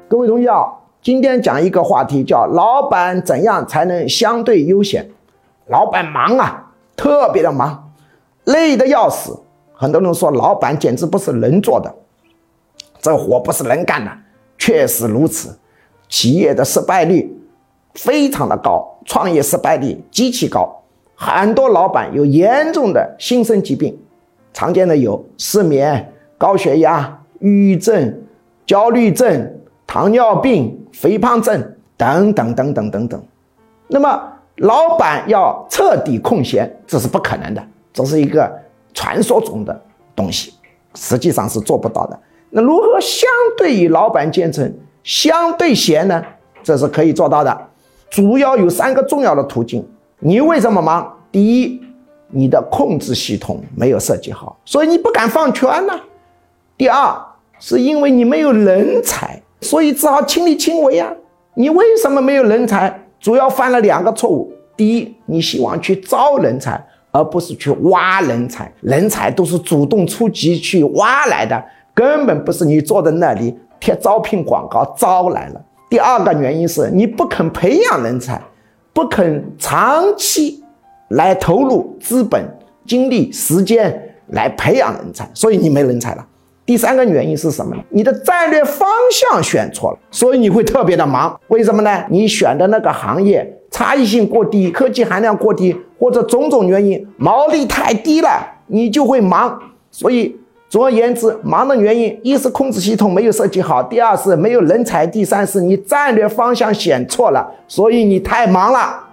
各位同学好，今天讲一个话题叫老板怎样才能相对悠闲。老板忙啊，特别的忙，累得要死。很多人说老板简直不是人做的，这活不是人干的，确实如此。企业的失败率非常的高，创业失败率极其高，很多老板有严重的心身疾病，常见的有失眠、高血压、抑郁症、焦虑症、糖尿病、肥胖症等等等等等等。那么老板要彻底空闲，这是不可能的，这是一个传说中的东西，实际上是做不到的。那如何相对于老板阶层相对闲呢？这是可以做到的，主要有3个重要的途径。你为什么忙？第一，你的控制系统没有设计好，所以你不敢放权呢。第二，是因为你没有人才，所以只好亲力亲为啊。你为什么没有人才？主要犯了2个错误。第一，你希望去招人才，而不是去挖人才。人才都是主动出击去挖来的，根本不是你坐在那里贴招聘广告招来了。第2个原因是你不肯培养人才，不肯长期来投入资本、精力、时间来培养人才，所以你没人才了。第3个原因是什么呢？你的战略方向选错了，所以你会特别的忙。为什么呢？你选的那个行业差异性过低，科技含量过低，或者种种原因，毛利太低了，你就会忙。所以总而言之，忙的原因，一是控制系统没有设计好，第二是没有人才，第三是你战略方向选错了，所以你太忙了。